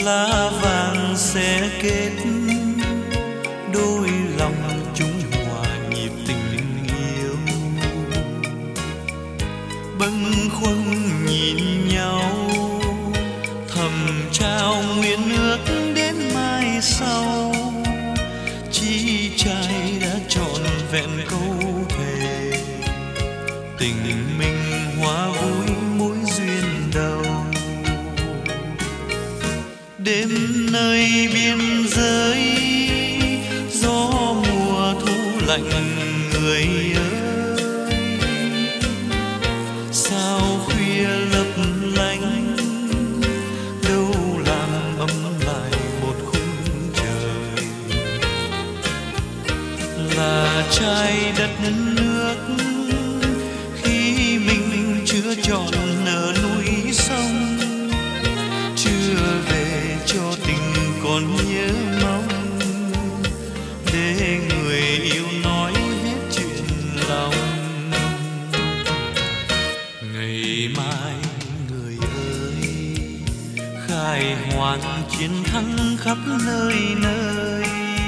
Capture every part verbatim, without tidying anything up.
lá vàng sẽ kết đôi lòng chúng hòa nhịp tình yêu. Bâng khuâng nhìn nhau thầm trao nguyện ước đến mai sau, chỉ trai đã trọn vẹn câu thề tình mình hóa vui mối duyên đầu. Đêm nơi biên giới gió mùa thu lạnh người ơi, sao khuya lấp lánh đâu làm ấm lại một khung trời. Là trái đất nước khi mình chưa trọn nở núi sông, chưa về cho tình còn nhớ mong, để người yêu nói hết chuyện lòng. Ngày mai người ơi, khai hoang chiến thắng khắp nơi nơi,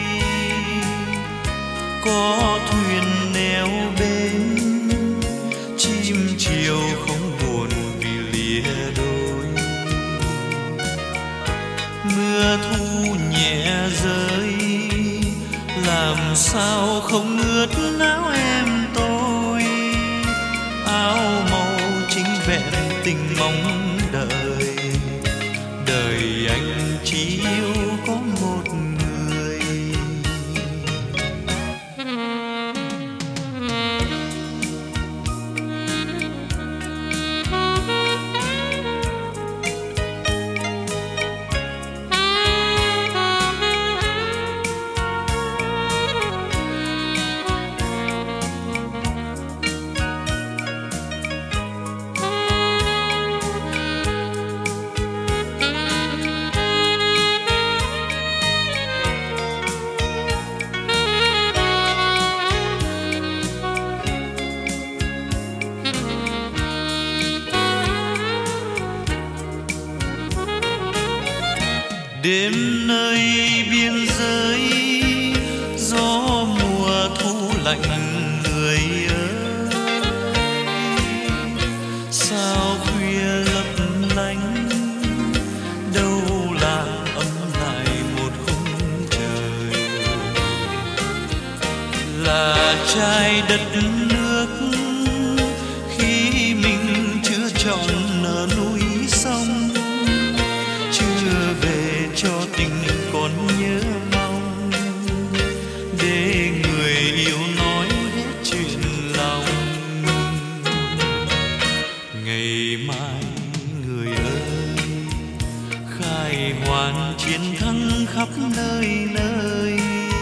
có thuyền neo bên chim chiều không buồn vì lìa đôi. Mưa thu nhẹ rơi làm sao không ướt áo em tôi, áo màu chính vẹn tình mong đợi. Đời anh chỉ yêu có một người. Đêm nơi biên giới gió mùa thu lạnh người ơi, sao khuya lấp lánh đâu làm ấm lại một khung trời. Là trái đất nước khi mình chưa trọn nở núi sông, chưa về cho tình còn nhớ mong, để người yêu nói hết chuyện lòng. Ngày mai người ơi, khai hoang chiến thắng khắp nơi nơi,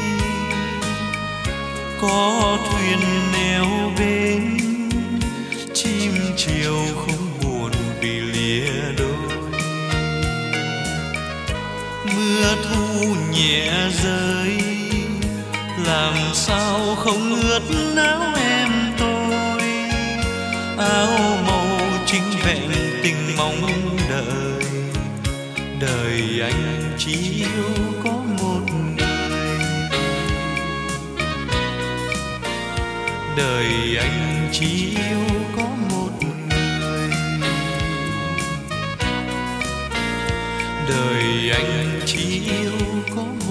có thuyền neo bên chim chiều không buồn vì lìa đôi. Mưa thu nhẹ rơi làm sao không ướt áo em tôi, áo màu chính vẹn tình mong đợi. Đời anh chỉ yêu có một người, đời anh chỉ yêu có một người, đời anh chỉ yêu có một